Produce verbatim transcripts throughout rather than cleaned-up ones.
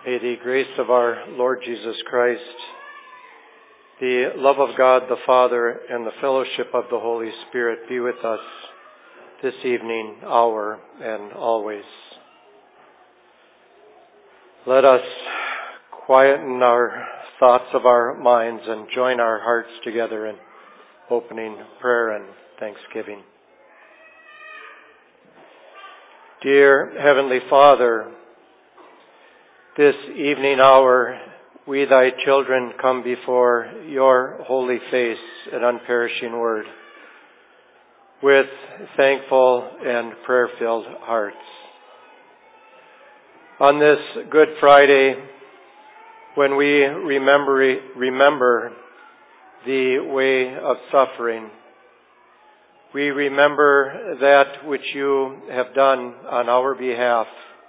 May the grace of our Lord Jesus Christ, the love of God the Father, and the fellowship of the Holy Spirit be with us this evening, hour, and always. Let us quieten our thoughts of our minds and join our hearts together in opening prayer and thanksgiving. Dear Heavenly Father, this evening hour, we, thy children, come before your holy face and unperishing word with thankful and prayer-filled hearts. On this Good Friday, when we remember, remember the way of suffering, we remember that which you have done on our behalf,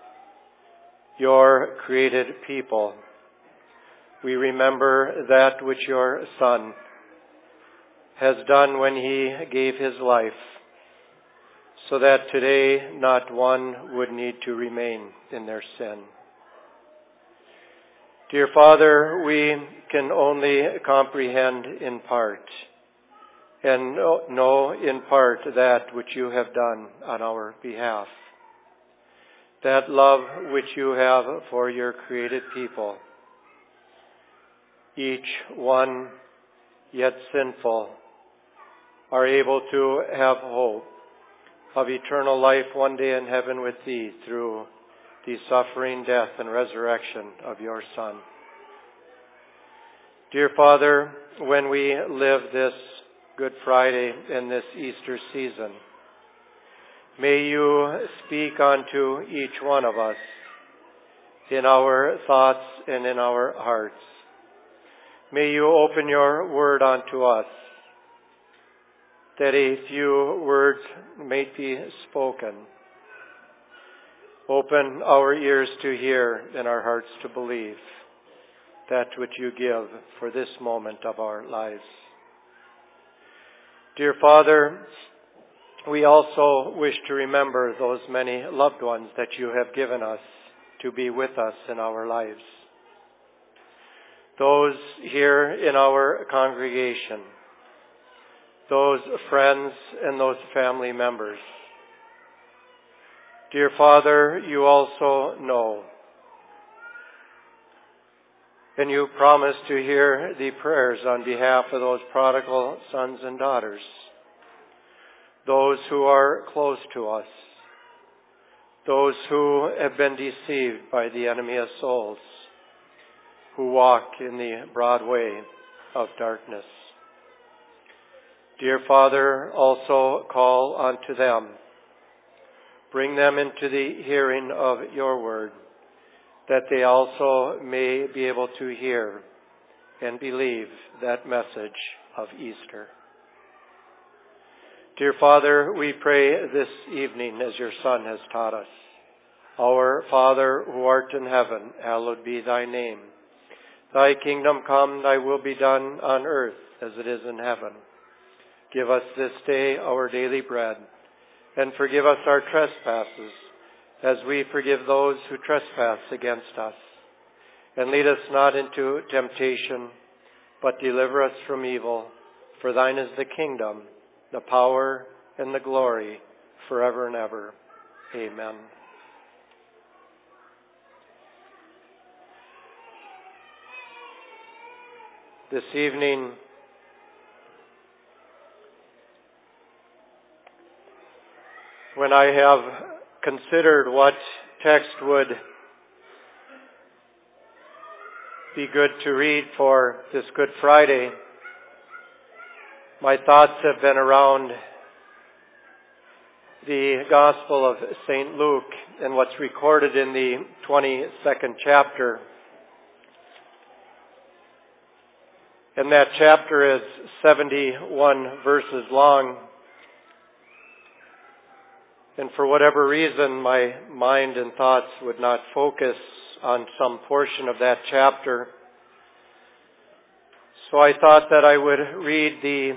your created people. We remember that which your Son has done when he gave his life, so that today not one would need to remain in their sin. Dear Father, we can only comprehend in part and know in part that which you have done on our behalf. That love which you have for your created people, each one yet sinful, are able to have hope of eternal life one day in heaven with thee through the suffering, death, and resurrection of your Son. Dear Father, when we live this Good Friday in this Easter season, may you speak unto each one of us in our thoughts and in our hearts. May you open your word unto us, that a few words may be spoken. Open our ears to hear and our hearts to believe that which you give for this moment of our lives. Dear Father, we also wish to remember those many loved ones that you have given us to be with us in our lives. Those here in our congregation, those friends and those family members. Dear Father, you also know, and you promise to hear the prayers on behalf of those prodigal sons and daughters, those who are close to us, those who have been deceived by the enemy of souls, who walk in the broad way of darkness. Dear Father, also call unto them. Bring them into the hearing of your word, that they also may be able to hear and believe that message of Easter. Dear Father, we pray this evening as your Son has taught us. Our Father, who art in heaven, hallowed be thy name. Thy kingdom come, thy will be done on earth as it is in heaven. Give us this day our daily bread, and forgive us our trespasses, as we forgive those who trespass against us. And lead us not into temptation, but deliver us from evil. For thine is the kingdom, the power, and the glory, forever and ever. Amen. This evening, when I have considered what text would be good to read for this Good Friday, my thoughts have been around the Gospel of Saint Luke and what's recorded in the twenty-second chapter. And that chapter is seventy-one verses long. And for whatever reason, my mind and thoughts would not focus on some portion of that chapter. So I thought that I would read the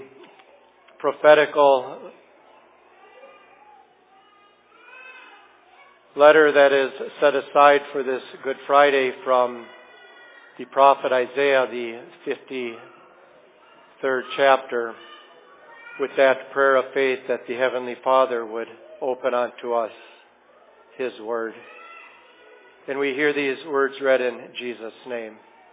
prophetical letter that is set aside for this Good Friday from the prophet Isaiah, the fifty-third chapter, with that prayer of faith that the Heavenly Father would open unto us His Word. And we hear these words read in Jesus' name.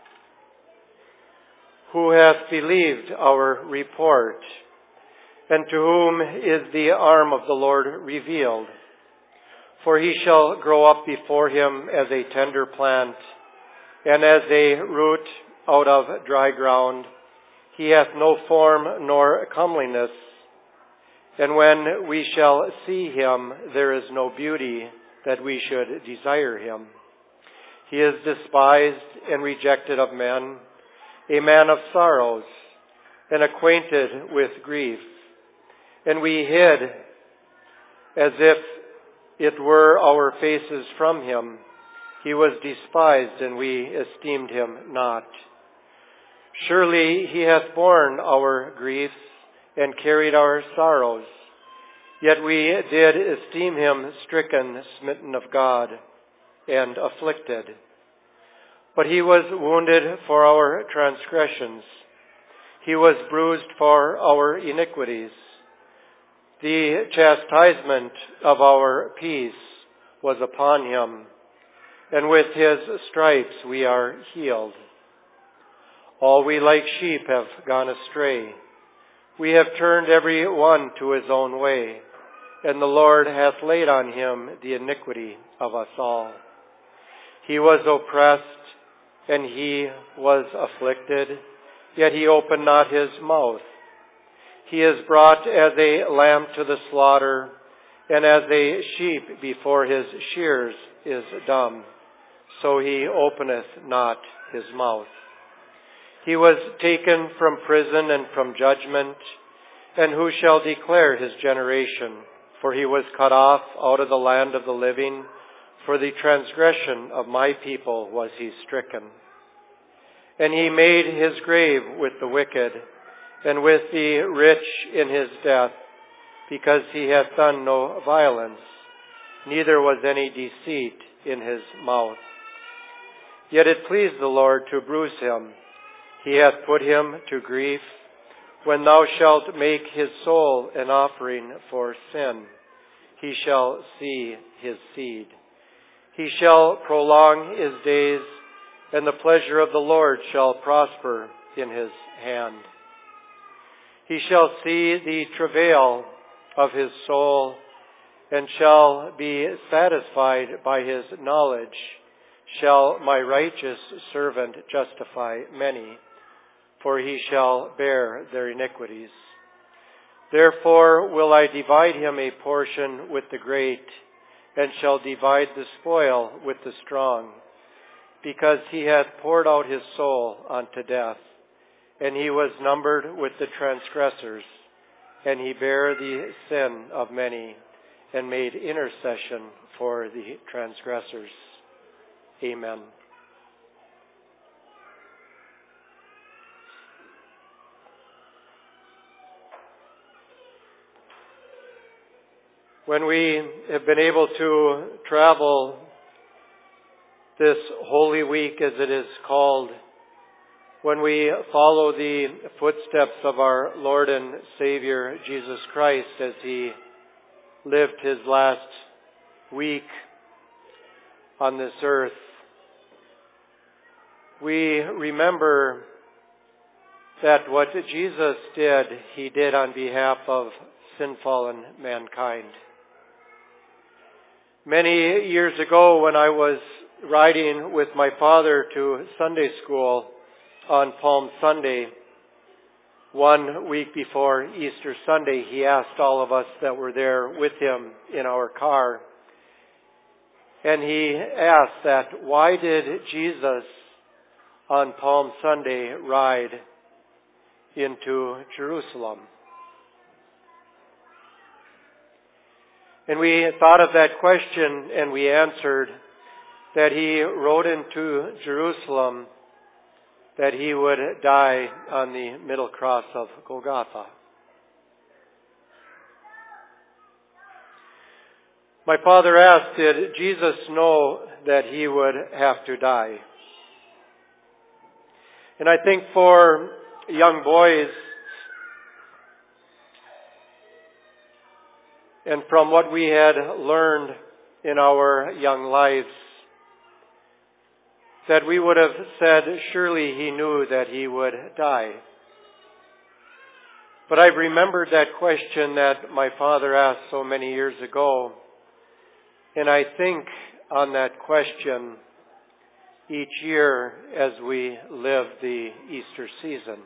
Who hath believed our report, and to whom is the arm of the Lord revealed? For he shall grow up before him as a tender plant, and as a root out of dry ground. He hath no form nor comeliness, and when we shall see him, there is no beauty that we should desire him. He is despised and rejected of men, a man of sorrows, and acquainted with grief. And we hid, as if it were our faces from him. He was despised, and we esteemed him not. Surely he hath borne our griefs, and carried our sorrows. Yet we did esteem him stricken, smitten of God, and afflicted. But he was wounded for our transgressions. He was bruised for our iniquities. The chastisement of our peace was upon him, and with his stripes we are healed. All we like sheep have gone astray. We have turned every one to his own way, and the Lord hath laid on him the iniquity of us all. He was oppressed, and he was afflicted, yet he opened not his mouth. He is brought as a lamb to the slaughter, and as a sheep before his shears is dumb, so he openeth not his mouth. He was taken from prison and from judgment, and who shall declare his generation? For he was cut off out of the land of the living. For the transgression of my people was he stricken. And he made his grave with the wicked, and with the rich in his death, because he hath done no violence, neither was any deceit in his mouth. Yet it pleased the Lord to bruise him. He hath put him to grief. When thou shalt make his soul an offering for sin, he shall see his seed. He shall prolong his days, and the pleasure of the Lord shall prosper in his hand. He shall see the travail of his soul, and shall be satisfied by his knowledge. Shall my righteous servant justify many, for he shall bear their iniquities. Therefore will I divide him a portion with the great, and shall divide the spoil with the strong, because he hath poured out his soul unto death, and he was numbered with the transgressors, and he bare the sin of many, and made intercession for the transgressors. Amen. When we have been able to travel this Holy Week, as it is called, when we follow the footsteps of our Lord and Savior Jesus Christ as he lived his last week on this earth, we remember that what Jesus did, he did on behalf of sin-fallen mankind. Many years ago, when I was riding with my father to Sunday school on Palm Sunday, one week before Easter Sunday, he asked all of us that were there with him in our car, and he asked that, why did Jesus on Palm Sunday ride into Jerusalem? And we thought of that question, and we answered that he rode into Jerusalem, that he would die on the middle cross of Golgotha. My father asked, did Jesus know that he would have to die? And I think for young boys, and from what we had learned in our young lives, that we would have said, surely he knew that he would die. But I've remembered that question that my father asked so many years ago, and I think on that question each year as we live the Easter season.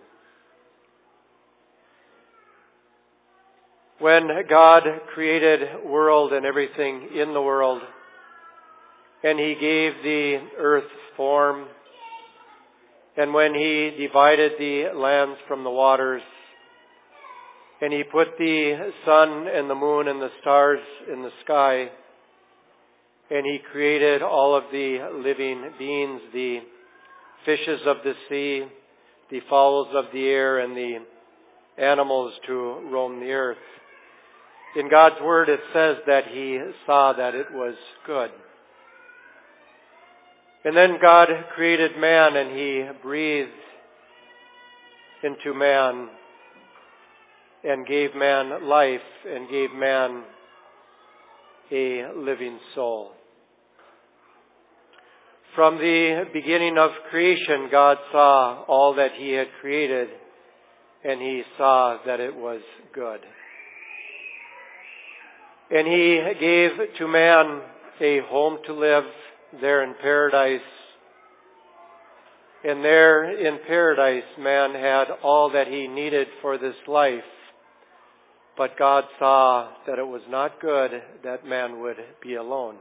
When God created world and everything in the world, and he gave the earth form, and when he divided the lands from the waters, and he put the sun and the moon and the stars in the sky, and he created all of the living beings, the fishes of the sea, the fowls of the air, and the animals to roam the earth. In God's Word it says that he saw that it was good. And then God created man, and he breathed into man and gave man life and gave man a living soul. From the beginning of creation, God saw all that he had created, and he saw that it was good. And he gave to man a home to live there in paradise. And there in paradise, man had all that he needed for this life. But God saw that it was not good that man would be alone.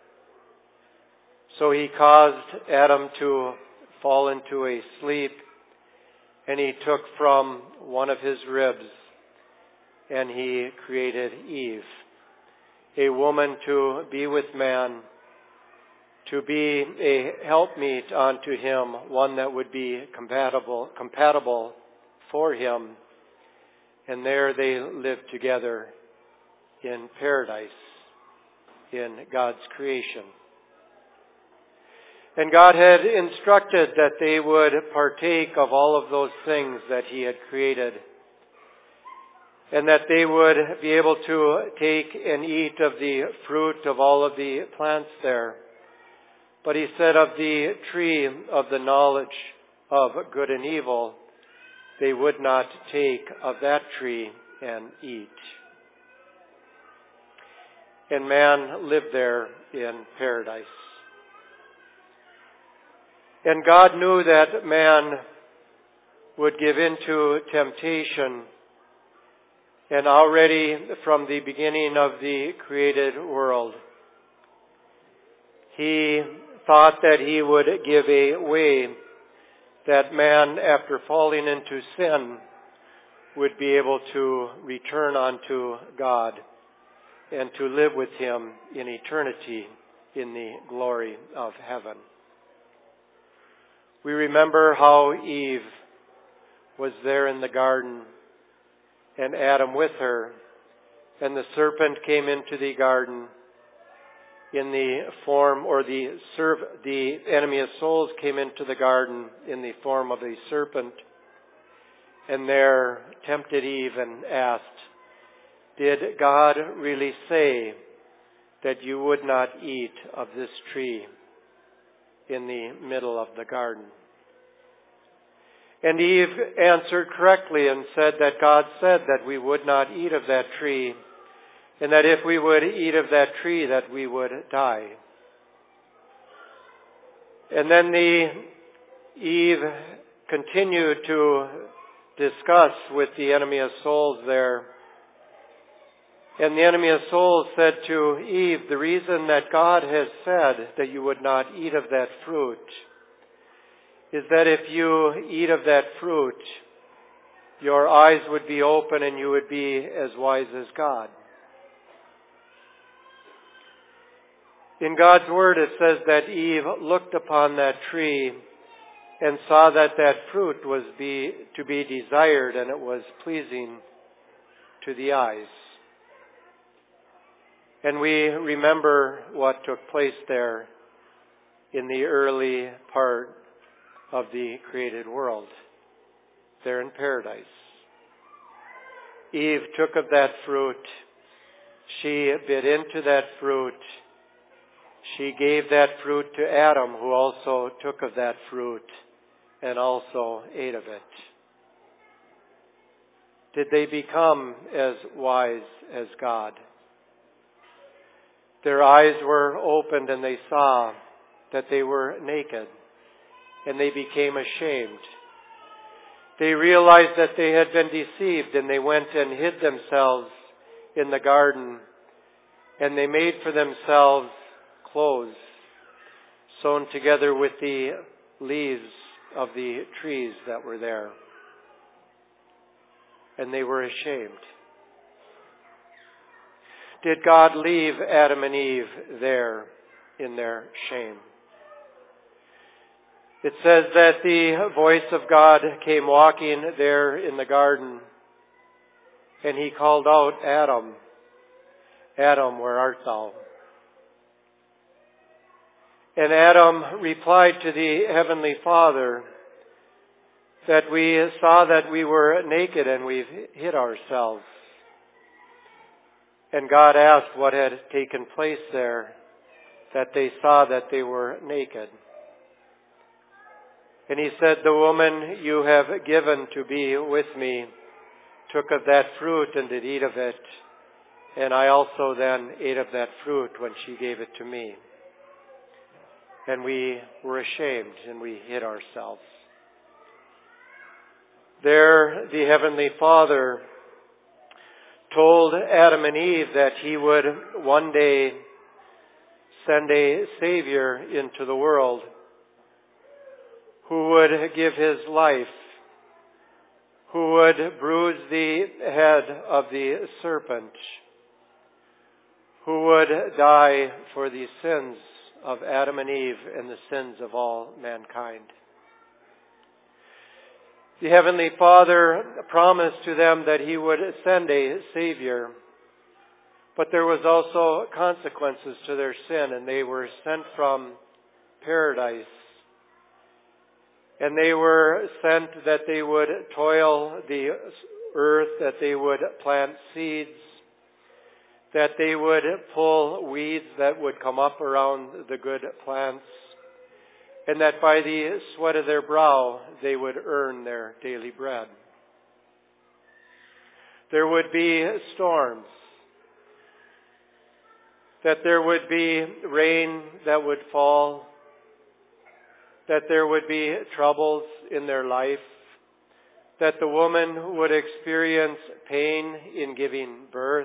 So he caused Adam to fall into a sleep, and he took from one of his ribs, and he created Eve, a woman to be with man, to be a helpmeet unto him, one that would be compatible, compatible for him. And there they lived together in paradise, in God's creation. And God had instructed that they would partake of all of those things that he had created, and that they would be able to take and eat of the fruit of all of the plants there. But he said of the tree of the knowledge of good and evil, they would not take of that tree and eat. And man lived there in paradise. And God knew that man would give in to temptation. And already from the beginning of the created world, he thought that he would give a way that man, after falling into sin, would be able to return unto God and to live with him in eternity in the glory of heaven. We remember how Eve was there in the garden, and Adam with her, and the serpent came into the garden in the form, or the serv- the enemy of souls came into the garden in the form of a serpent, and there tempted Eve and asked, did God really say that you would not eat of this tree in the middle of the garden? And Eve answered correctly and said that God said that we would not eat of that tree, and that if we would eat of that tree, that we would die. And then the Eve continued to discuss with the enemy of souls there. And the enemy of souls said to Eve, the reason that God has said that you would not eat of that fruit is that if you eat of that fruit, your eyes would be open and you would be as wise as God. In God's Word it says that Eve looked upon that tree and saw that that fruit was be, to be desired, and it was pleasing to the eyes. And we remember what took place there in the early part of the created world, there in paradise. Eve took of that fruit. She bit into that fruit. She gave that fruit to Adam, who also took of that fruit and also ate of it. Did they become as wise as God? Their eyes were opened and they saw that they were naked, and they became ashamed. They realized that they had been deceived, and they went and hid themselves in the garden, and they made for themselves clothes sewn together with the leaves of the trees that were there. And they were ashamed. Did God leave Adam and Eve there in their shame? It says that the voice of God came walking there in the garden, and he called out, Adam, Adam, where art thou? And Adam replied to the Heavenly Father that we saw that we were naked and we've hid ourselves. And God asked what had taken place there, that they saw that they were naked. And he said, the woman you have given to be with me took of that fruit and did eat of it. And I also then ate of that fruit when she gave it to me. And we were ashamed and we hid ourselves. There, the Heavenly Father told Adam and Eve that he would one day send a Savior into the world who would give his life, who would bruise the head of the serpent, who would die for the sins of Adam and Eve and the sins of all mankind. The Heavenly Father promised to them that he would send a Savior, but there was also consequences to their sin, and they were sent from paradise. And they were sent that they would toil the earth, that they would plant seeds, that they would pull weeds that would come up around the good plants, and that by the sweat of their brow they would earn their daily bread. There would be storms, that there would be rain that would fall, that there would be troubles in their life, that the woman would experience pain in giving birth.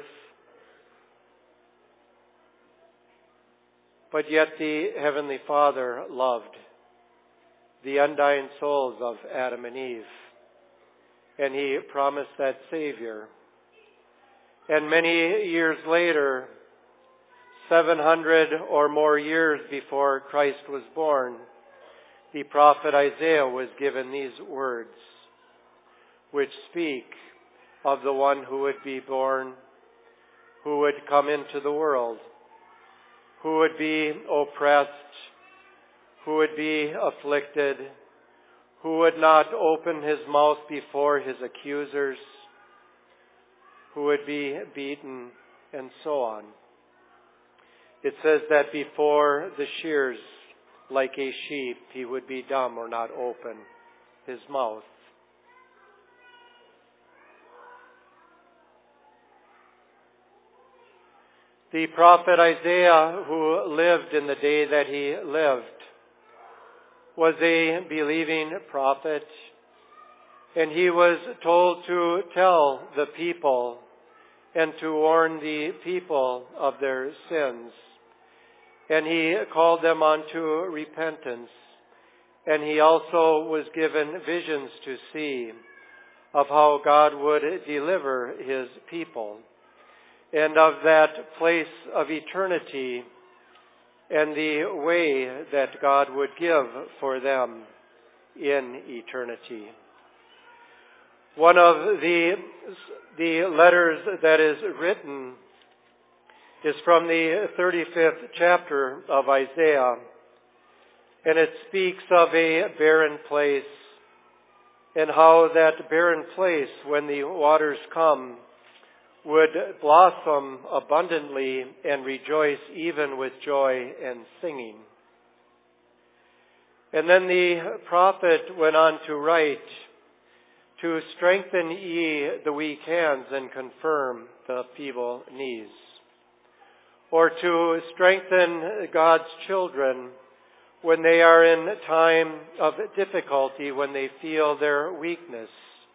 But yet the Heavenly Father loved the undying souls of Adam and Eve, and he promised that Savior. And many years later, seven hundred or more years before Christ was born, the prophet Isaiah was given these words, which speak of the one who would be born, who would come into the world, who would be oppressed, who would be afflicted, who would not open his mouth before his accusers, who would be beaten, and so on. It says that before the shears, like a sheep, he would be dumb or not open his mouth. The prophet Isaiah, who lived in the day that he lived, was a believing prophet, and he was told to tell the people and to warn the people of their sins. And he called them unto repentance. And he also was given visions to see of how God would deliver his people, and of that place of eternity and the way that God would give for them in eternity. One of the, the letters that is written is from the thirty-fifth chapter of Isaiah, and it speaks of a barren place and how that barren place, when the waters come, would blossom abundantly and rejoice even with joy and singing. And then the prophet went on to write, to strengthen ye the weak hands and confirm the feeble knees. Or to strengthen God's children when they are in time of difficulty, when they feel their weakness.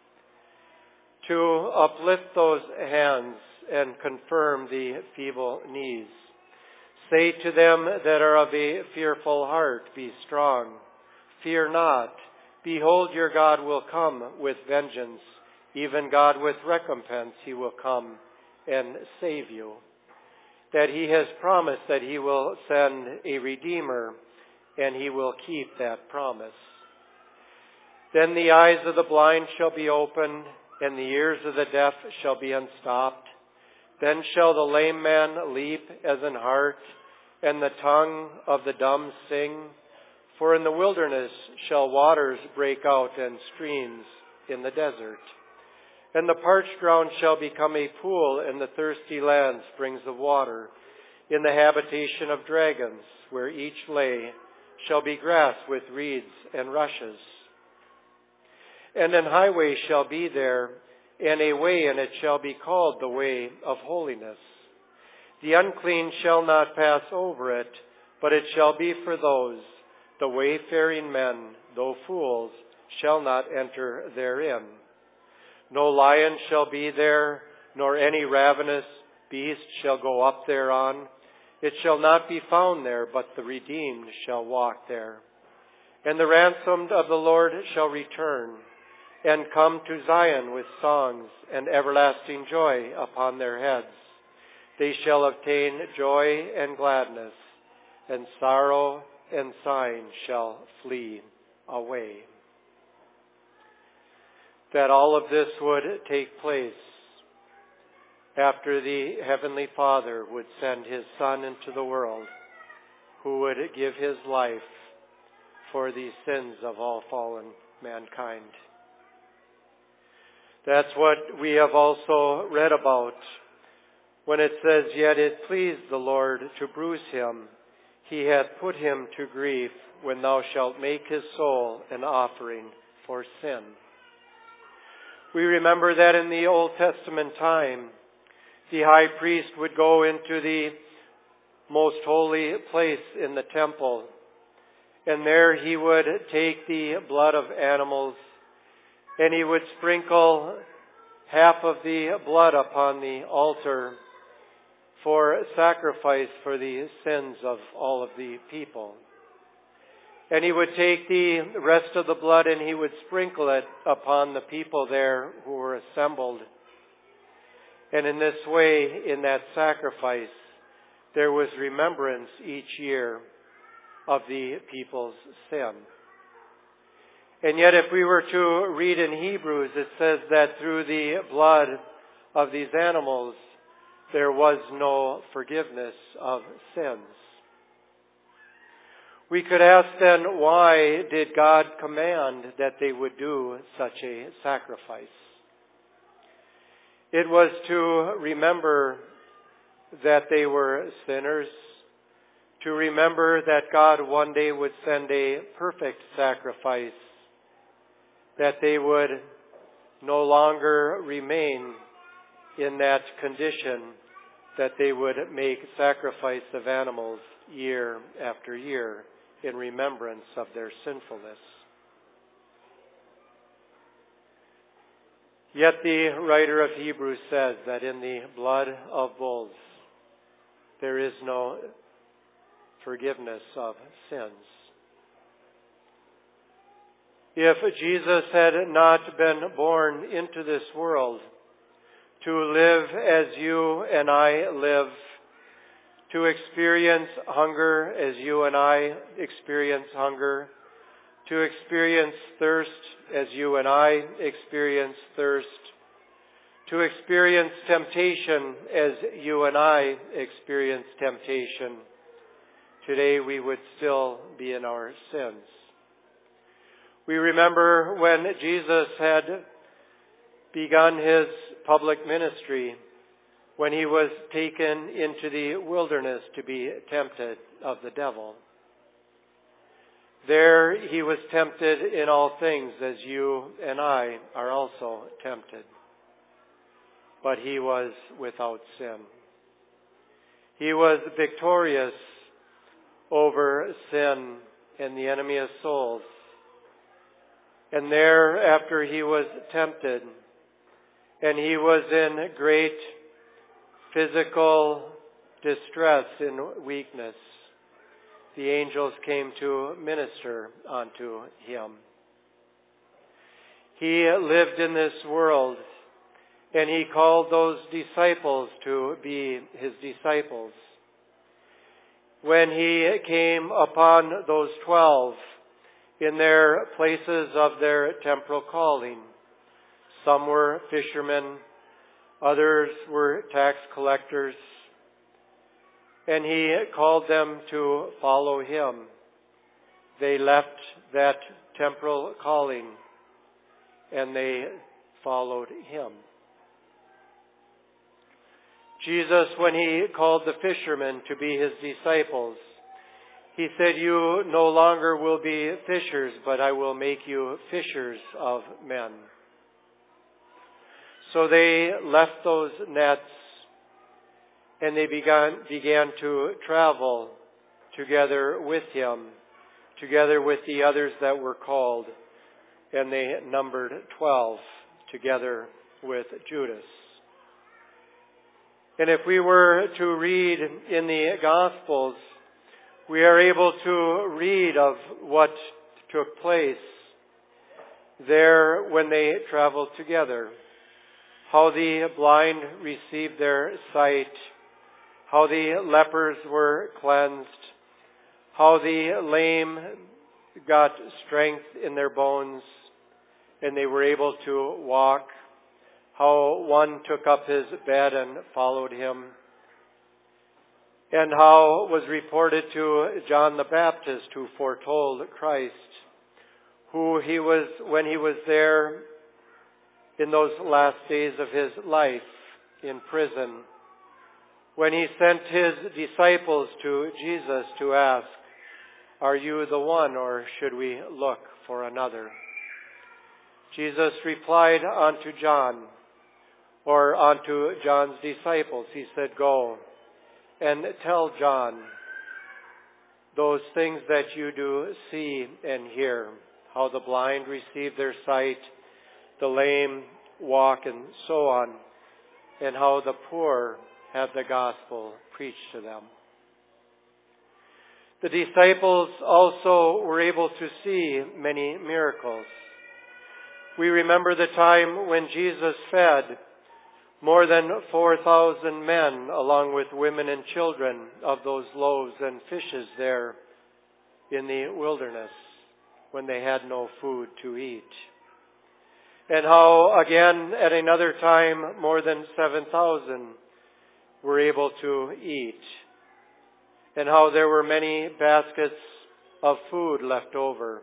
To uplift those hands and confirm the feeble knees. Say to them that are of a fearful heart, be strong. Fear not. Behold, your God will come with vengeance. Even God with recompense, he will come and save you. That he has promised that he will send a Redeemer, and he will keep that promise. Then the eyes of the blind shall be opened, and the ears of the deaf shall be unstopped. Then shall the lame man leap as an hart, and the tongue of the dumb sing. For in the wilderness shall waters break out, and streams in the desert. And the parched ground shall become a pool, and the thirsty land springs of water. In the habitation of dragons, where each lay, shall be grass with reeds and rushes. And an highway shall be there, and a way, and it shall be called the way of holiness. The unclean shall not pass over it, but it shall be for those, the wayfaring men, though fools, shall not enter therein. No lion shall be there, nor any ravenous beast shall go up thereon. It shall not be found there, but the redeemed shall walk there. And the ransomed of the Lord shall return, and come to Zion with songs and everlasting joy upon their heads. They shall obtain joy and gladness, and sorrow and sighing shall flee away. That all of this would take place after the Heavenly Father would send his Son into the world, who would give his life for the sins of all fallen mankind. That's what we have also read about when it says, yet it pleased the Lord to bruise him. He hath put him to grief when thou shalt make his soul an offering for sin. We remember that in the Old Testament time, the high priest would go into the most holy place in the temple, and there he would take the blood of animals, and he would sprinkle half of the blood upon the altar for sacrifice for the sins of all of the people. And he would take the rest of the blood and he would sprinkle it upon the people there who were assembled. And in this way, in that sacrifice, there was remembrance each year of the people's sin. And yet if we were to read in Hebrews, it says that through the blood of these animals, there was no forgiveness of sins. We could ask then, why did God command that they would do such a sacrifice? It was to remember that they were sinners, to remember that God one day would send a perfect sacrifice, that they would no longer remain in that condition, that they would make sacrifice of animals year after year in remembrance of their sinfulness. Yet the writer of Hebrews says that in the blood of bulls there is no forgiveness of sins. If Jesus had not been born into this world to live as you and I live, to experience hunger as you and I experience hunger, to experience thirst as you and I experience thirst, to experience temptation as you and I experience temptation, today we would still be in our sins. We remember when Jesus had begun his public ministry, when he was taken into the wilderness to be tempted of the devil. There he was tempted in all things as you and I are also tempted. But he was without sin. He was victorious over sin and the enemy of souls. And there, after he was tempted, and he was in great physical distress and weakness, the angels came to minister unto him. He lived in this world, and he called those disciples to be his disciples. When he came upon those twelve in their places of their temporal calling, some were fishermen, others were tax collectors, and he called them to follow him. They left that temporal calling and they followed him. Jesus, when he called the fishermen to be his disciples, he said, "You no longer will be fishers, but I will make you fishers of men." So they left those nets and they began, began to travel together with him, together with the others that were called, and they numbered twelve together with Judas. And if we were to read in the Gospels, we are able to read of what took place there when they traveled together. How the blind received their sight, how the lepers were cleansed, how the lame got strength in their bones and they were able to walk, how one took up his bed and followed him, and how was reported to John the Baptist, who foretold Christ, who he was, when he was there in those last days of his life in prison, when he sent his disciples to Jesus to ask, "Are you the one, or should we look for another?" Jesus replied unto John, or unto John's disciples, he said, "Go and tell John those things that you do see and hear, how the blind receive their sight, the lame walk, and so on, and how the poor have the gospel preached to them." The disciples also were able to see many miracles. We remember the time when Jesus fed more than four thousand men, along with women and children, of those loaves and fishes there in the wilderness when they had no food to eat. And how, again, at another time, more than seven thousand were able to eat. And how there were many baskets of food left over.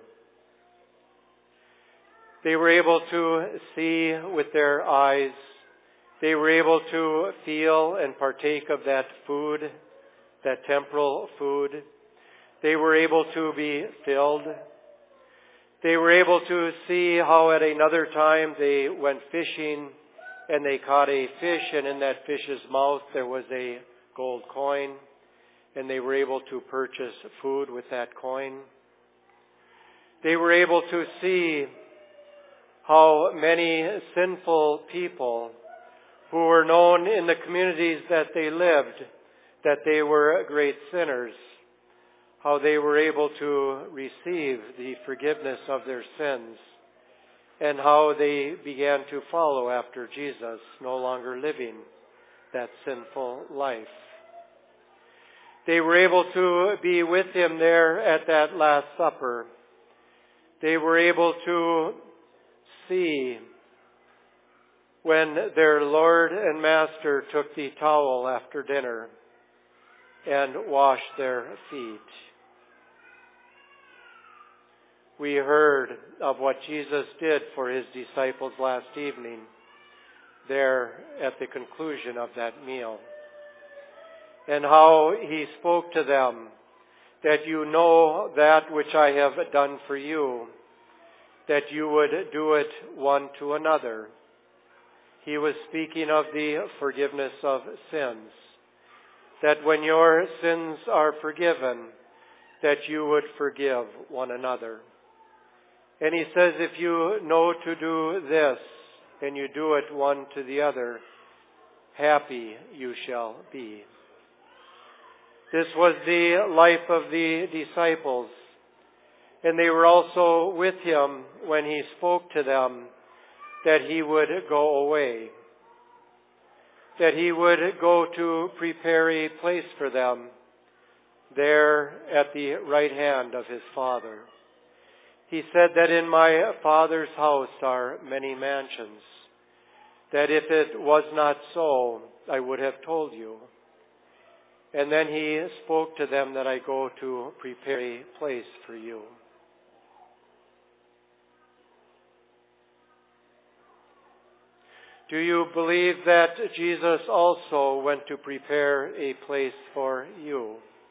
They were able to see with their eyes. They were able to feel and partake of that food, that temporal food. They were able to be filled. They were able to see how at another time they went fishing and they caught a fish, and in that fish's mouth there was a gold coin, and they were able to purchase food with that coin. They were able to see how many sinful people who were known in the communities that they lived, that they were great sinners, how they were able to receive the forgiveness of their sins, and how they began to follow after Jesus, no longer living that sinful life. They were able to be with him there at that Last Supper. They were able to see when their Lord and Master took the towel after dinner and washed their feet. We heard of what Jesus did for his disciples last evening there at the conclusion of that meal, and how he spoke to them that you know that which I have done for you, that you would do it one to another. He was speaking of the forgiveness of sins, that when your sins are forgiven, that you would forgive one another. And he says, if you know to do this, and you do it one to the other, happy you shall be. This was the life of the disciples, and they were also with him when he spoke to them that he would go away, that he would go to prepare a place for them there at the right hand of his Father. He said that in my Father's house are many mansions, that if it was not so, I would have told you. And then he spoke to them that I go to prepare a place for you. Do you believe that Jesus also went to prepare a place for you?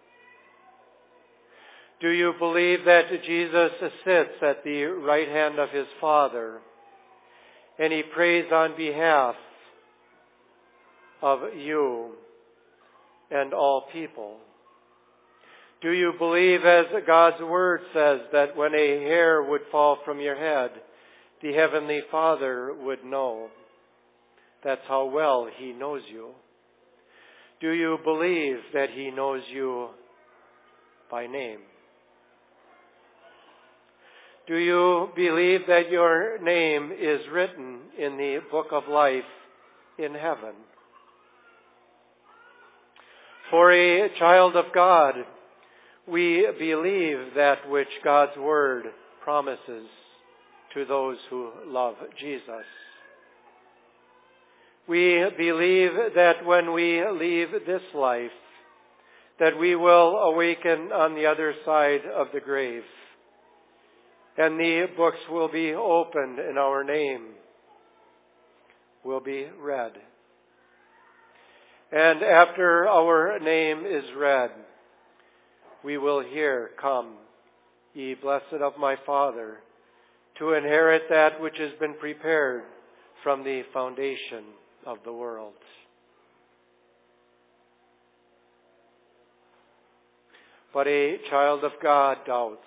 Do you believe that Jesus sits at the right hand of his Father and he prays on behalf of you and all people? Do you believe, as God's Word says, that when a hair would fall from your head, the Heavenly Father would know? That's how well he knows you. Do you believe that he knows you by name? Do you believe that your name is written in the book of life in heaven? For a child of God, we believe that which God's Word promises to those who love Jesus. We believe that when we leave this life, that we will awaken on the other side of the grave, and the books will be opened and our name will be read. And after our name is read, we will hear, "Come, ye blessed of my Father, to inherit that which has been prepared from the foundation of the world." But a child of God doubts.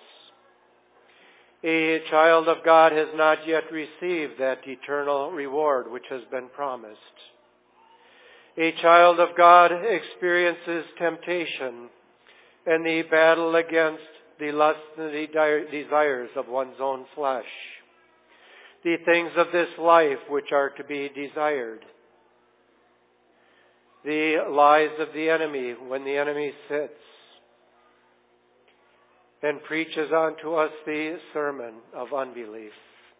A child of God has not yet received that eternal reward which has been promised. A child of God experiences temptation and the battle against the lusts and the desires of one's own flesh, the things of this life which are to be desired, the lies of the enemy when the enemy sits and preaches unto us the sermon of unbelief.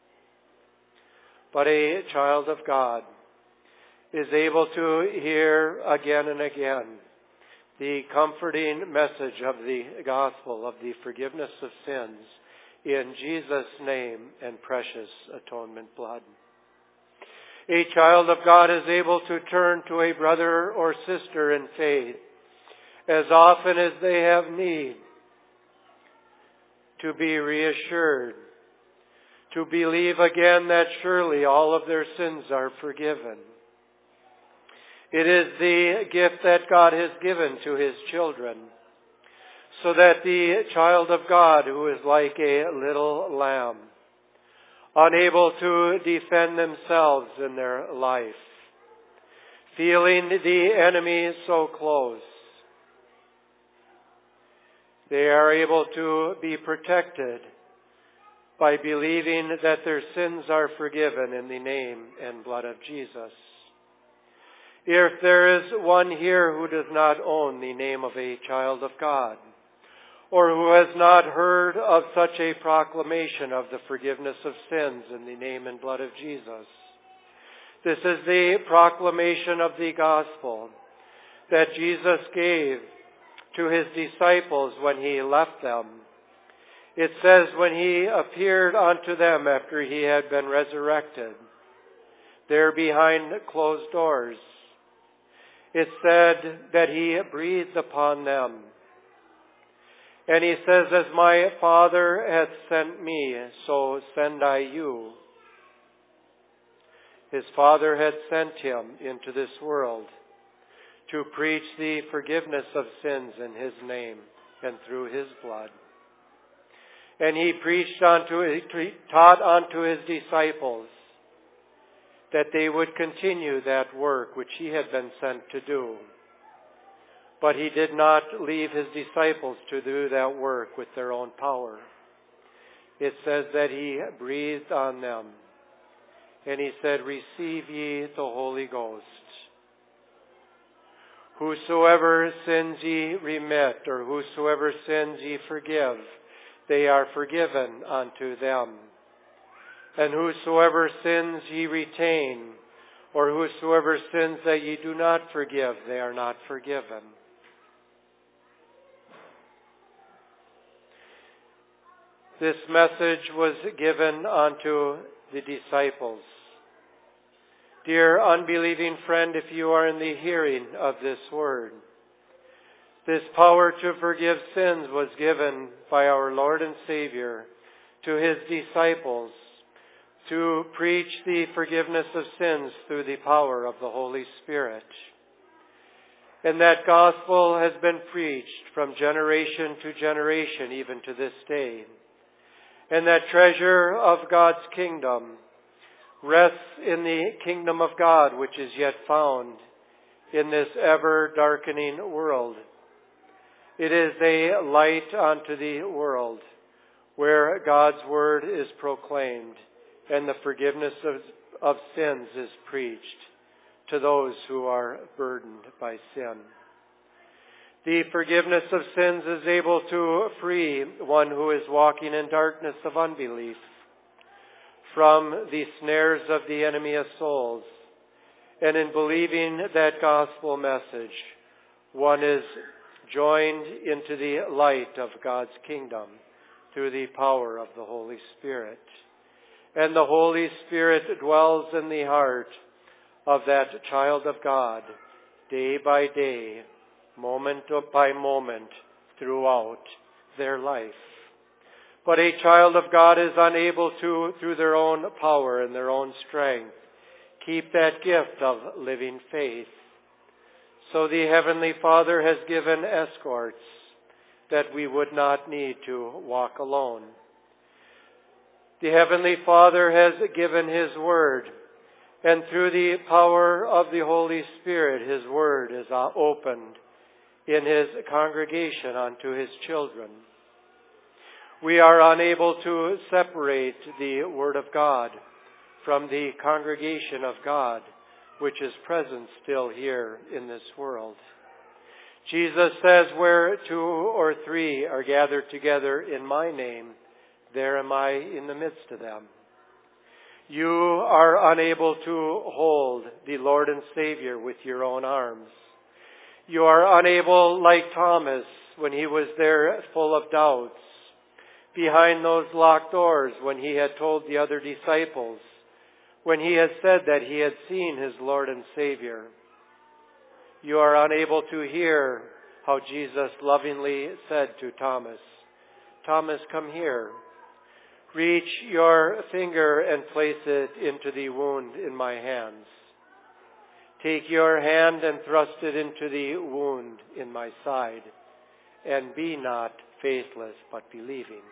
But a child of God is able to hear again and again the comforting message of the gospel of the forgiveness of sins in Jesus' name and precious atonement blood. A child of God is able to turn to a brother or sister in faith as often as they have need, to be reassured, to believe again that surely all of their sins are forgiven. It is the gift that God has given to his children, so that the child of God, who is like a little lamb, unable to defend themselves in their life, feeling the enemy so close, they are able to be protected by believing that their sins are forgiven in the name and blood of Jesus. If there is one here who does not own the name of a child of God, or who has not heard of such a proclamation of the forgiveness of sins in the name and blood of Jesus, This is the proclamation of the gospel that Jesus gave to his disciples when he left them. It says when he appeared unto them after he had been resurrected, there behind closed doors, it said that he breathed upon them. And he says, as my Father hath sent me, so send I you. His Father had sent him into this world to preach the forgiveness of sins in his name and through his blood. And he preached unto, he taught unto his disciples that they would continue that work which he had been sent to do. But he did not leave his disciples to do that work with their own power. It says that he breathed on them, and he said, receive ye the Holy Ghost. Whosoever sins ye remit, or whosoever sins ye forgive, they are forgiven unto them. And whosoever sins ye retain, or whosoever sins that ye do not forgive, they are not forgiven. This message was given unto the disciples. Dear unbelieving friend, if you are in the hearing of this word, this power to forgive sins was given by our Lord and Savior to his disciples to preach the forgiveness of sins through the power of the Holy Spirit. And that gospel has been preached from generation to generation, even to this day. And that treasure of God's kingdom rests in the kingdom of God, which is yet found in this ever-darkening world. It is a light unto the world where God's word is proclaimed and the forgiveness of, of sins is preached to those who are burdened by sin. The forgiveness of sins is able to free one who is walking in darkness of unbelief from the snares of the enemy of souls. And in believing that gospel message, one is joined into the light of God's kingdom through the power of the Holy Spirit. And the Holy Spirit dwells in the heart of that child of God day by day, moment by moment, throughout their life. But a child of God is unable to, through their own power and their own strength, keep that gift of living faith. So the Heavenly Father has given escorts that we would not need to walk alone. The Heavenly Father has given his word, and through the power of the Holy Spirit, his word is opened in his congregation unto his children. We are unable to separate the word of God from the congregation of God, which is present still here in this world. Jesus says, where two or three are gathered together in my name, there am I in the midst of them. You are unable to hold the Lord and Savior with your own arms. You are unable, like Thomas, when he was there full of doubts, behind those locked doors, when he had told the other disciples, when he had said that he had seen his Lord and Savior. You are unable to hear how Jesus lovingly said to Thomas, Thomas, come here. Reach your finger and place it into the wound in my hands. Take your hand and thrust it into the wound in my side, and be not faithless, but believing.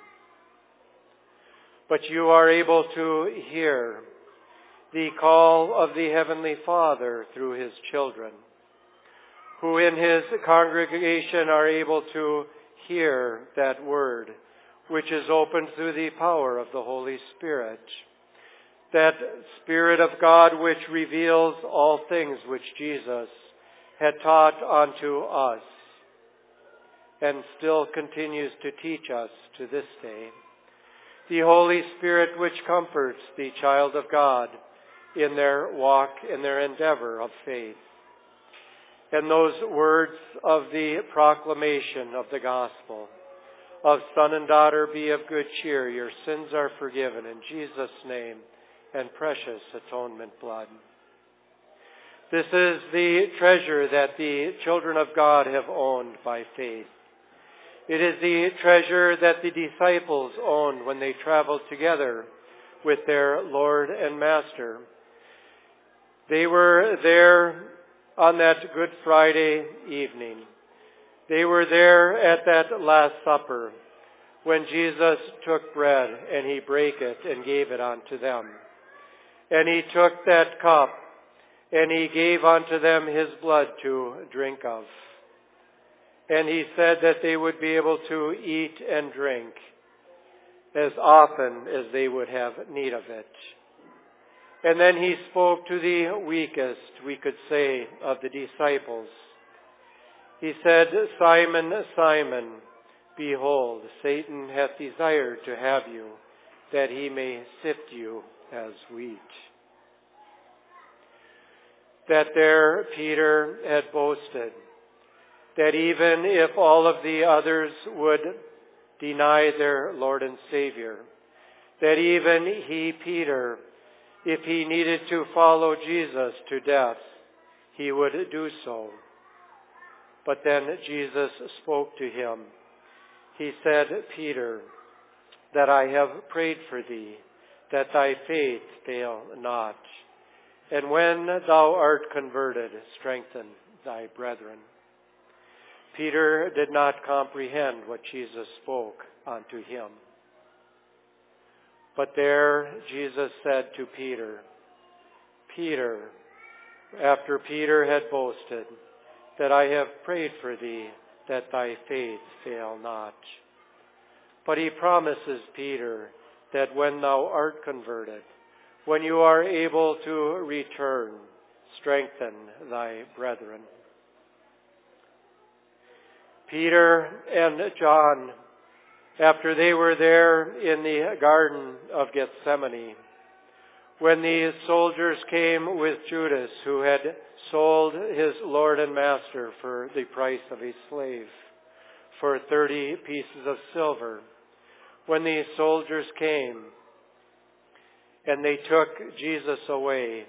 But you are able to hear the call of the Heavenly Father through his children, who in his congregation are able to hear that word, which is opened through the power of the Holy Spirit. That Spirit of God which reveals all things which Jesus had taught unto us and still continues to teach us to this day. The Holy Spirit which comforts the child of God in their walk, in their endeavor of faith. And those words of the proclamation of the gospel, of son and daughter, be of good cheer, your sins are forgiven in Jesus' name and precious atonement blood. This is the treasure that the children of God have owned by faith. It is the treasure that the disciples owned when they traveled together with their Lord and Master. They were there on that Good Friday evening. They were there at that Last Supper when Jesus took bread and he brake it and gave it unto them. And he took that cup and he gave unto them his blood to drink of. And he said that they would be able to eat and drink as often as they would have need of it. And then he spoke to the weakest, we could say, of the disciples. He said, Simon, Simon, behold, Satan hath desired to have you, that he may sift you as wheat. That there Peter had boasted, that even if all of the others would deny their Lord and Savior, that even he, Peter, if he needed to follow Jesus to death, he would do so. But then Jesus spoke to him. He said, Peter, that I have prayed for thee, that thy faith fail not. And when thou art converted, strengthen thy brethren. Peter did not comprehend what Jesus spoke unto him. But there Jesus said to Peter, Peter, after Peter had boasted, that I have prayed for thee, that thy faith fail not. But he promises Peter that when thou art converted, when you are able to return, strengthen thy brethren. Peter and John, after they were there in the Garden of Gethsemane, when the soldiers came with Judas, who had sold his Lord and Master for the price of a slave, for thirty pieces of silver, when the soldiers came and they took Jesus away,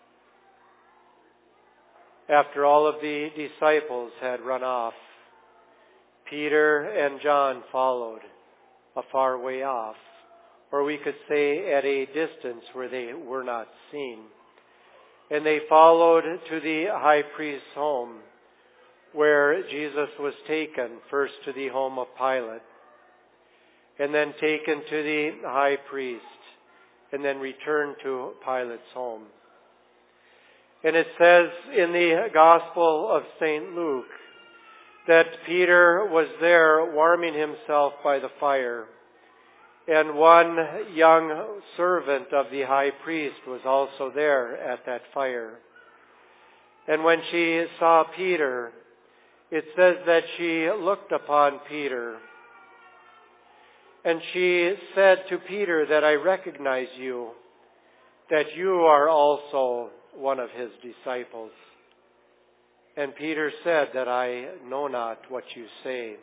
after all of the disciples had run off, Peter and John followed a far way off, or we could say at a distance where they were not seen. And they followed to the high priest's home, where Jesus was taken, first to the home of Pilate, and then taken to the high priest, and then returned to Pilate's home. And it says in the Gospel of Saint Luke that Peter was there warming himself by the fire, and one young servant of the high priest was also there at that fire. And when she saw Peter, it says that she looked upon Peter, and she said to Peter that I recognize you, that you are also one of his disciples. And Peter said that I know not what you say.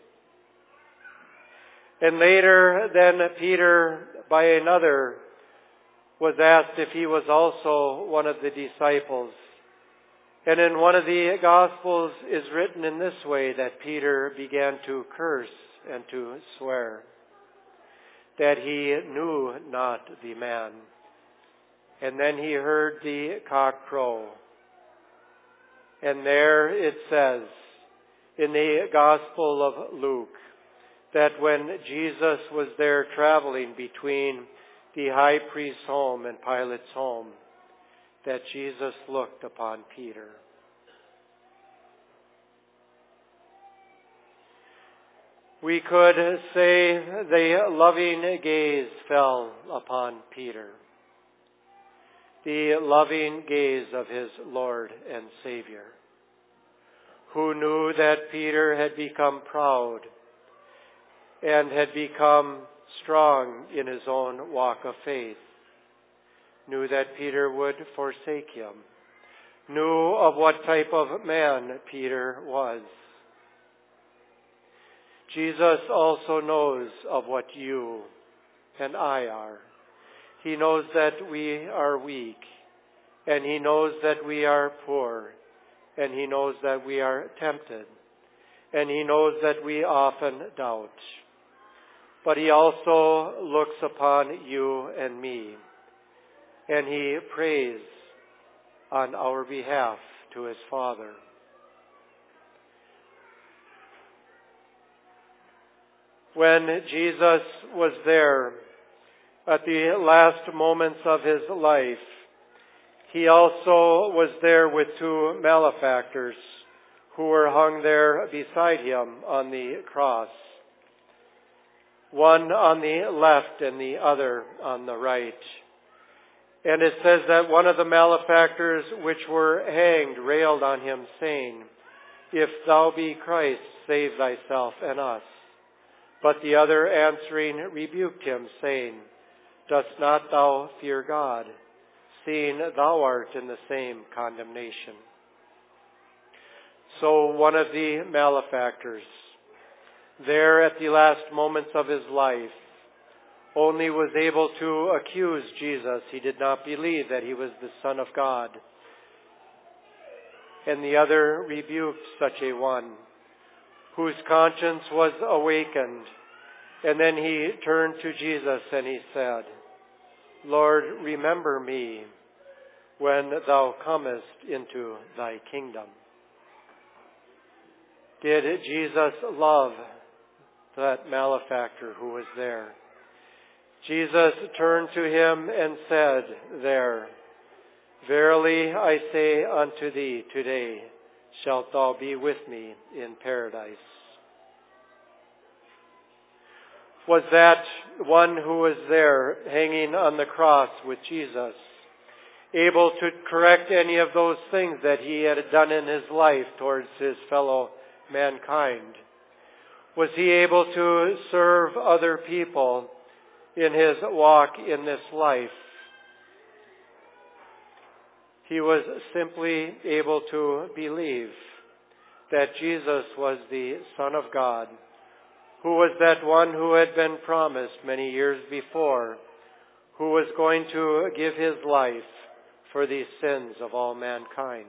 And later then Peter by another was asked if he was also one of the disciples. And in one of the Gospels is written in this way that Peter began to curse and to swear, that he knew not the man. And then he heard the cock crow. And there it says in the Gospel of Luke that when Jesus was there traveling between the high priest's home and Pilate's home, that Jesus looked upon Peter. We could say the loving gaze fell upon Peter, the loving gaze of his Lord and Savior, who knew that Peter had become proud and had become strong in his own walk of faith, knew that Peter would forsake him, knew of what type of man Peter was. Jesus also knows of what you and I are. He knows that we are weak, and He knows that we are poor, and He knows that we are tempted, and He knows that we often doubt. But He also looks upon you and me, and He prays on our behalf to His Father. When Jesus was there at the last moments of His life, He also was there with two malefactors who were hung there beside Him on the cross, one on the left and the other on the right. And it says that one of the malefactors which were hanged railed on Him, saying, "If thou be Christ, save thyself and us." But the other answering rebuked Him, saying, "Dost not thou fear God, seeing thou art in the same condemnation?" So one of the malefactors, there at the last moments of his life, only was able to accuse Jesus. He did not believe that He was the Son of God. And the other rebuked such a one, whose conscience was awakened. And then he turned to Jesus and he said, "Lord, remember me when thou comest into thy kingdom." Did Jesus love that malefactor who was there? Jesus turned to him and said there, "Verily I say unto thee, today shalt thou be with me in paradise." Was that one who was there hanging on the cross with Jesus able to correct any of those things that he had done in his life towards his fellow mankind? Was he able to serve other people in his walk in this life? He was simply able to believe that Jesus was the Son of God, who was that one who had been promised many years before, who was going to give His life for the sins of all mankind.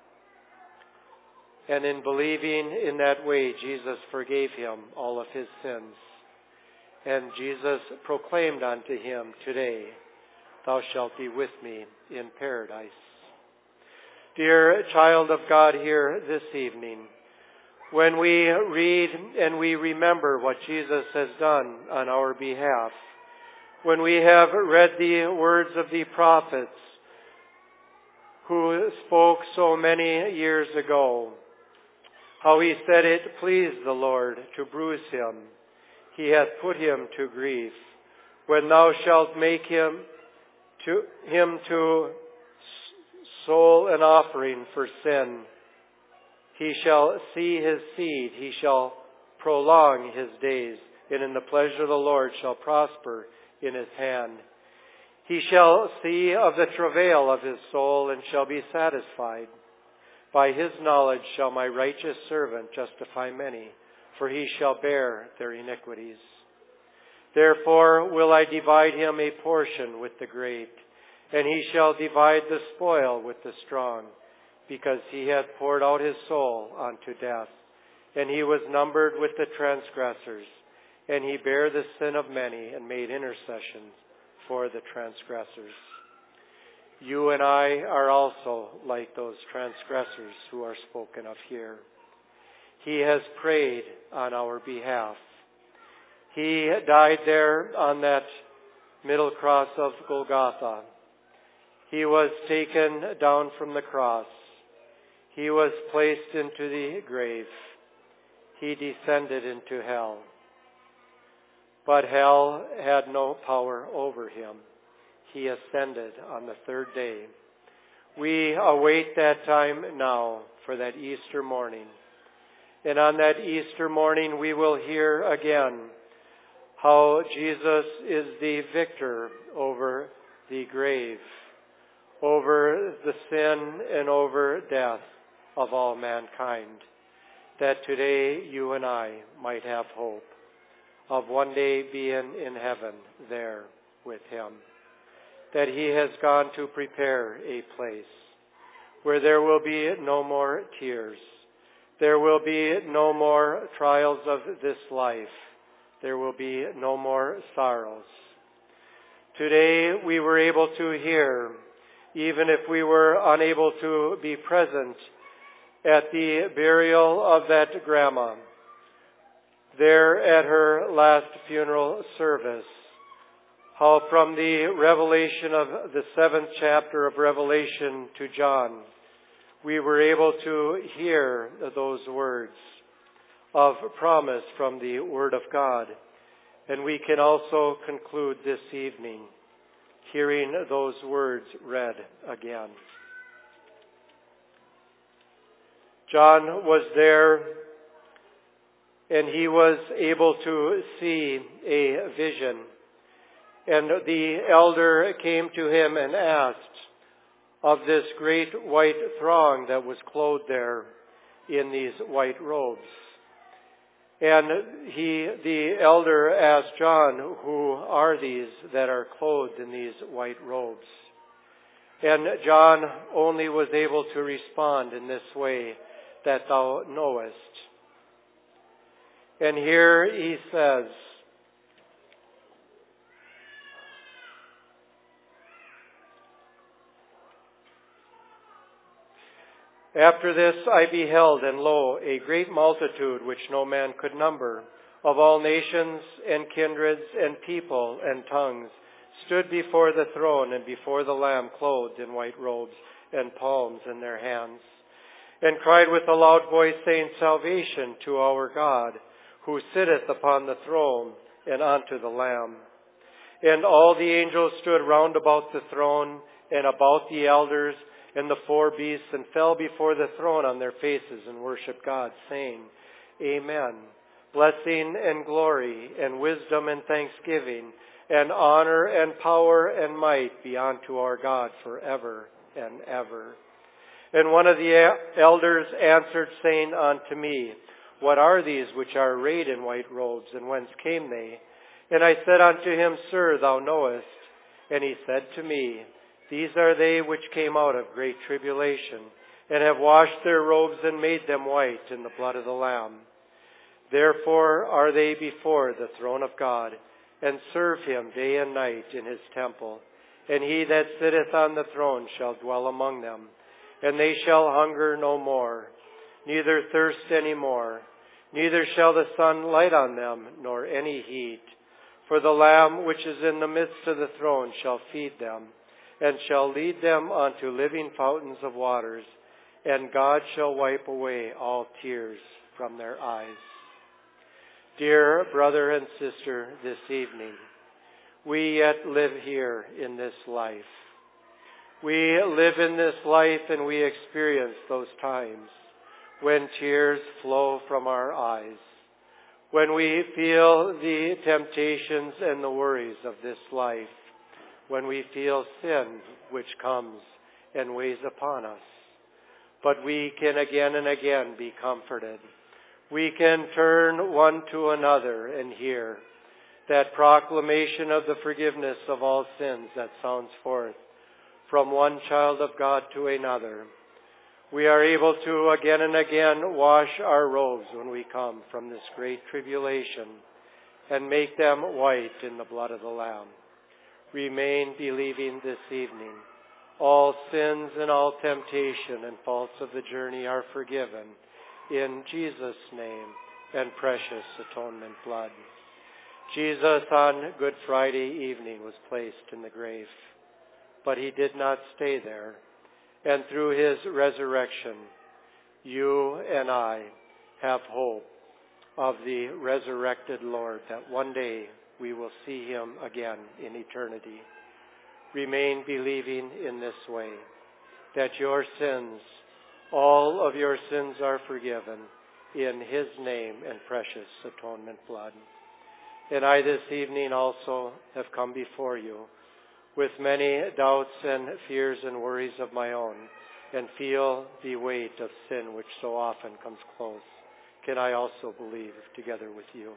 And in believing in that way, Jesus forgave him all of his sins. And Jesus proclaimed unto him, "Today thou shalt be with me in paradise." Dear child of God here this evening, when we read and we remember what Jesus has done on our behalf, when we have read the words of the prophets who spoke so many years ago, how He said it pleased the Lord to bruise him, He hath put him to grief. When thou shalt make him to him to soul an offering for sin, he shall see his seed, he shall prolong his days, and in the pleasure of the Lord shall prosper in his hand. He shall see of the travail of his soul, and shall be satisfied. By his knowledge shall my righteous servant justify many, for he shall bear their iniquities. Therefore will I divide him a portion with the great, and he shall divide the spoil with the strong, because he hath poured out his soul unto death, and he was numbered with the transgressors, and he bare the sin of many, and made intercession for the transgressors. You and I are also like those transgressors who are spoken of here. He has prayed on our behalf. He died there on that middle cross of Golgotha. He was taken down from the cross. He was placed into the grave. He descended into hell. But hell had no power over him. He ascended on the third day. We await that time now for that Easter morning. And on that Easter morning we will hear again how Jesus is the victor over the grave over the sin and over death of all mankind, that today you and I might have hope of one day being in heaven there with him, that he has gone to prepare a place where there will be no more tears, there will be no more trials of this life, there will be no more sorrows. Today we were able to hear, even if we were unable to be present at the burial of that grandma, there at her last funeral service, how from the revelation of the seventh chapter of Revelation to John, we were able to hear those words of promise from the Word of God. And we can also conclude this evening hearing those words read again. John was there, and he was able to see a vision. And the elder came to him and asked of this great white throng that was clothed there in these white robes. And he, the elder asked John, who are these that are clothed in these white robes? And John only was able to respond in this way, that thou knowest. And here he says, after this I beheld, and lo, a great multitude which no man could number, of all nations and kindreds and people and tongues, stood before the throne and before the Lamb, clothed in white robes and palms in their hands, and cried with a loud voice, saying, Salvation to our God, who sitteth upon the throne, and unto the Lamb. And all the angels stood round about the throne, and about the elders, and the four beasts, and fell before the throne on their faces, and worshipped God, saying, Amen. Blessing and glory, and wisdom and thanksgiving, and honor and power and might be unto our God forever and ever. And one of the elders answered, saying unto me, What are these which are arrayed in white robes, and whence came they? And I said unto him, Sir, thou knowest. And he said to me, These are they which came out of great tribulation, and have washed their robes and made them white in the blood of the Lamb. Therefore are they before the throne of God, and serve him day and night in his temple. And he that sitteth on the throne shall dwell among them. And they shall hunger no more, neither thirst any more, neither shall the sun light on them, nor any heat. For the Lamb which is in the midst of the throne shall feed them, and shall lead them unto living fountains of waters, and God shall wipe away all tears from their eyes. Dear brother and sister, this evening, we yet live here in this life. We live in this life and we experience those times when tears flow from our eyes, when we feel the temptations and the worries of this life, when we feel sin which comes and weighs upon us. But we can again and again be comforted. We can turn one to another and hear that proclamation of the forgiveness of all sins that sounds forth from one child of God to another. We are able to again and again wash our robes when we come from this great tribulation and make them white in the blood of the Lamb. Remain believing this evening. All sins and all temptation and faults of the journey are forgiven in Jesus' name and precious atonement blood. Jesus on Good Friday evening was placed in the grave, but he did not stay there. And through his resurrection, you and I have hope of the resurrected Lord, that one day we will see him again in eternity. Remain believing in this way, that your sins, all of your sins are forgiven in his name and precious atonement blood. And I this evening also have come before you with many doubts and fears and worries of my own, and feel the weight of sin which so often comes close, can I also believe together with you?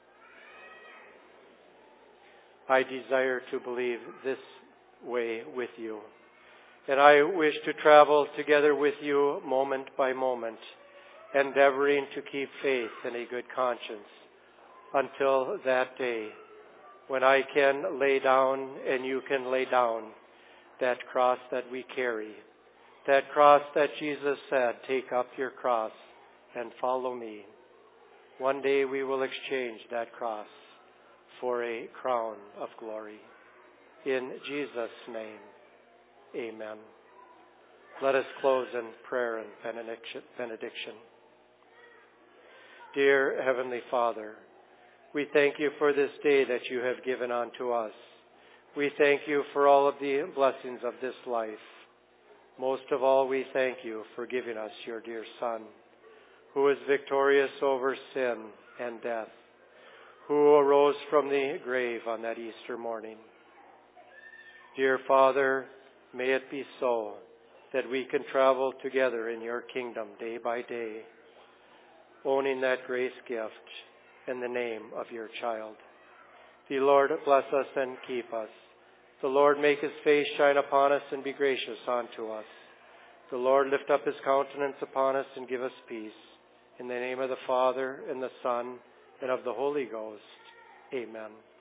I desire to believe this way with you, and I wish to travel together with you moment by moment, endeavoring to keep faith and a good conscience until that day when I can lay down and you can lay down that cross that we carry, that cross that Jesus said, take up your cross and follow me. One day we will exchange that cross for a crown of glory. In Jesus' name, amen. Let us close in prayer and benediction. Dear Heavenly Father, we thank you for this day that you have given unto us. We thank you for all of the blessings of this life. Most of all, we thank you for giving us your dear Son, who is victorious over sin and death, who arose from the grave on that Easter morning. Dear Father, may it be so that we can travel together in your kingdom day by day, owning that grace gift in the name of your child. The Lord bless us and keep us. The Lord make his face shine upon us and be gracious unto us. The Lord lift up his countenance upon us and give us peace. In the name of the Father, and the Son, and of the Holy Ghost. Amen.